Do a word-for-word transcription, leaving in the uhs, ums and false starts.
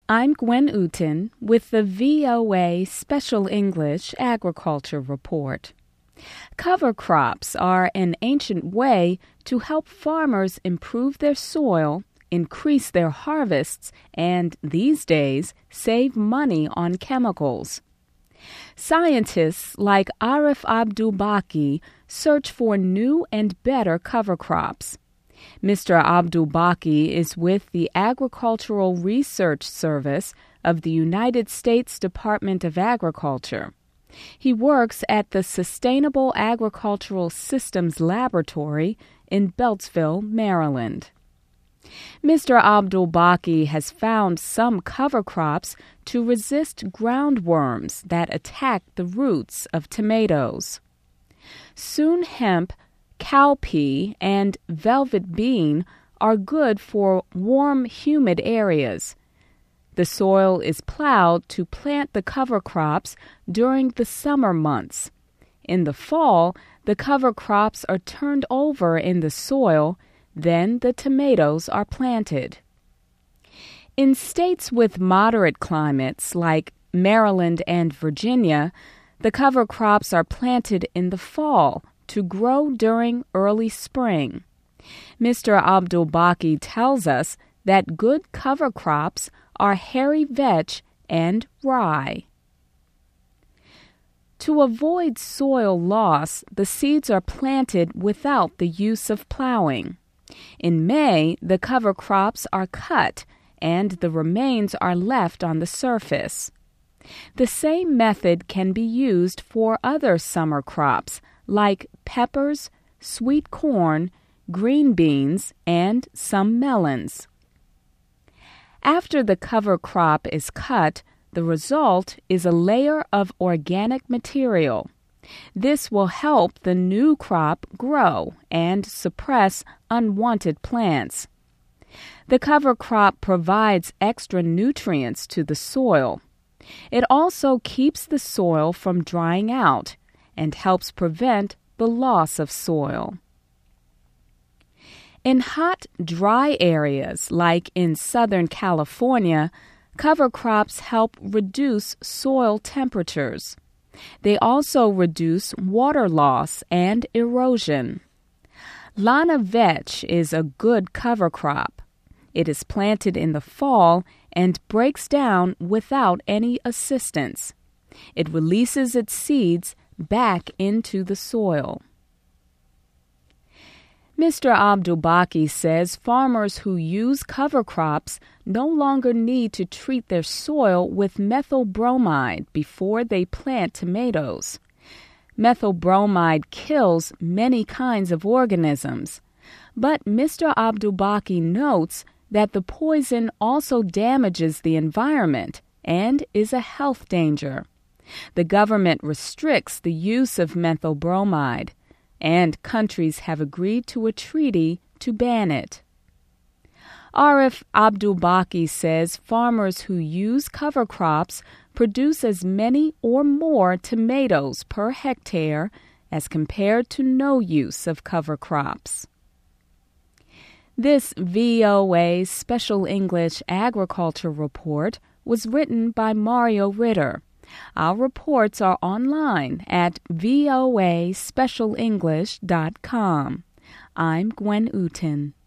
I'm Gwen Uten with the V O A Special English Agriculture Report. Cover crops are an ancient way to help farmers improve their soil, increase their harvests, and, these days, save money on chemicals. Scientists like Arif Abdulbaki search for new and better cover crops. Mister Abdulbaki is with the Agricultural Research Service of the United States Department of Agriculture. He works at the Sustainable Agricultural Systems Laboratory in Beltsville, Maryland. Mister Abdulbaki has found some cover crops to resist ground worms that attack the roots of tomatoes. Soon hemp, cowpea, and velvet bean are good for warm, humid areas. The soil is plowed to plant the cover crops during the summer months. In the fall, the cover crops are turned over in the soil, then the tomatoes are planted. In states with moderate climates like Maryland and Virginia, the cover crops are planted in the fall to grow during early spring. Mister Abdulbaki tells us that good cover crops are hairy vetch and rye. To avoid soil loss, the seeds are planted without the use of plowing. In May, the cover crops are cut and the remains are left on the surface. The same method can be used for other summer crops like peppers, sweet corn, green beans, and some melons. After the cover crop is cut, the result is a layer of organic material. This will help the new crop grow and suppress unwanted plants. The cover crop provides extra nutrients to the soil. It also keeps the soil from drying out and helps prevent the loss of soil. In hot, dry areas like in Southern California, cover crops help reduce soil temperatures. They also reduce water loss and erosion. Lana vetch is a good cover crop. It is planted in the fall and breaks down without any assistance. It releases its seeds back into the soil. Mister Abdulbaki says farmers who use cover crops no longer need to treat their soil with methyl bromide before they plant tomatoes. Methyl bromide kills many kinds of organisms, but Mister Abdulbaki notes that the poison also damages the environment and is a health danger. The government restricts the use of methyl bromide, and countries have agreed to a treaty to ban it. Arif Abdulbaki says farmers who use cover crops produce as many or more tomatoes per hectare as compared to no use of cover crops. This V O A Special English Agriculture Report was written by Mario Ritter. Our reports are online at voa special english dot com. I'm Gwen Uten.